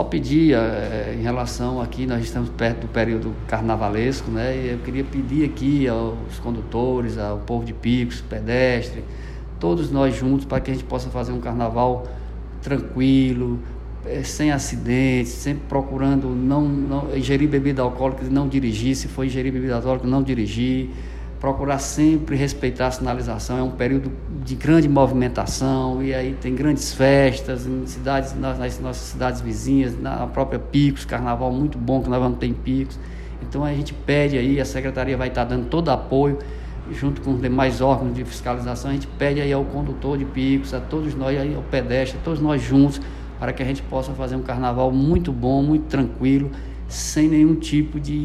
Só pedir em relação aqui, nós estamos perto do período carnavalesco, né? E eu queria pedir aqui aos condutores, ao povo de Picos, pedestre, todos nós juntos, para que a gente possa fazer um carnaval tranquilo, sem acidentes, sempre procurando não ingerir bebida alcoólica e não dirigir. Se for ingerir bebida alcoólica, não dirigir. Procurar sempre respeitar a sinalização. É um período de grande movimentação, e aí tem grandes festas em cidades, nas nossas cidades vizinhas, na própria Picos, carnaval muito bom que nós vamos ter em Picos. Então a gente pede aí, a Secretaria vai estar dando todo apoio, junto com os demais órgãos de fiscalização. A gente pede aí ao condutor de Picos, a todos nós, aí ao pedestre, a todos nós juntos, para que a gente possa fazer um carnaval muito bom, muito tranquilo, sem nenhum tipo de...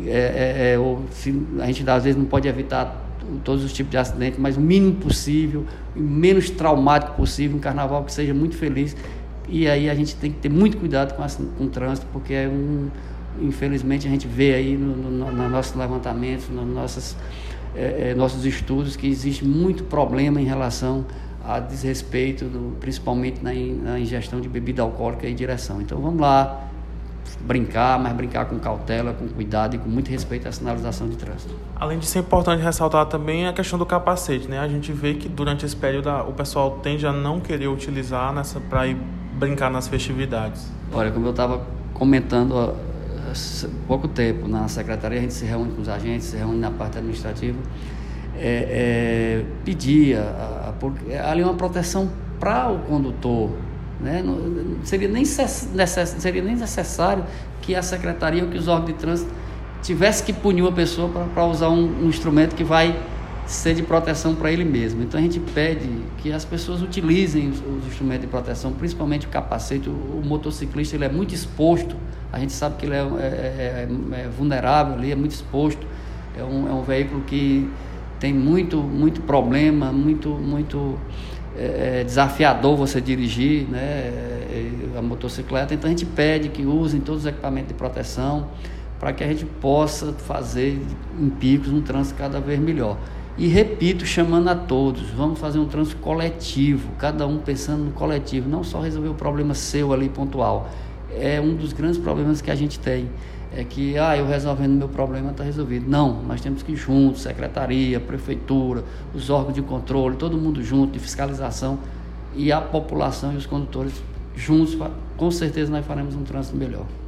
a gente às vezes não pode evitar todos os tipos de acidentes, mas o mínimo possível, o menos traumático possível, um carnaval que seja muito feliz. E aí a gente tem que ter muito cuidado com o trânsito, porque infelizmente a gente vê aí nos nossos levantamentos, nos nossos estudos, que existe muito problema em relação a desrespeito, principalmente na ingestão de bebida alcoólica e direção. Então vamos lá, brincar, mas brincar com cautela, com cuidado e com muito respeito à sinalização de trânsito. Além de ser importante ressaltar também a questão do capacete, né? A gente vê que durante esse período o pessoal tende a não querer utilizar para ir brincar nas festividades. Olha, como eu estava comentando há pouco tempo, na secretaria a gente se reúne com os agentes, se reúne na parte administrativa, pedir ali uma proteção para o condutor, né? Não seria nem necessário que a secretaria ou que os órgãos de trânsito tivesse que punir uma pessoa para usar um instrumento que vai ser de proteção para ele mesmo. Então a gente pede que as pessoas utilizem os instrumentos de proteção, principalmente o capacete. O motociclista, ele é muito exposto, a gente sabe que ele é vulnerável ali, é muito exposto, é um veículo que tem muito problema, muito desafiador você dirigir, né, a motocicleta. Então a gente pede que usem todos os equipamentos de proteção para que a gente possa fazer em Picos um trânsito cada vez melhor. E repito, chamando a todos, vamos fazer um trânsito coletivo, cada um pensando no coletivo, não só resolver o problema seu ali pontual. É um dos grandes problemas que a gente tem, é que eu resolvendo meu problema está resolvido. Não, nós temos que ir juntos, secretaria, prefeitura, os órgãos de controle, todo mundo junto, de fiscalização, e a população e os condutores juntos, com certeza nós faremos um trânsito melhor.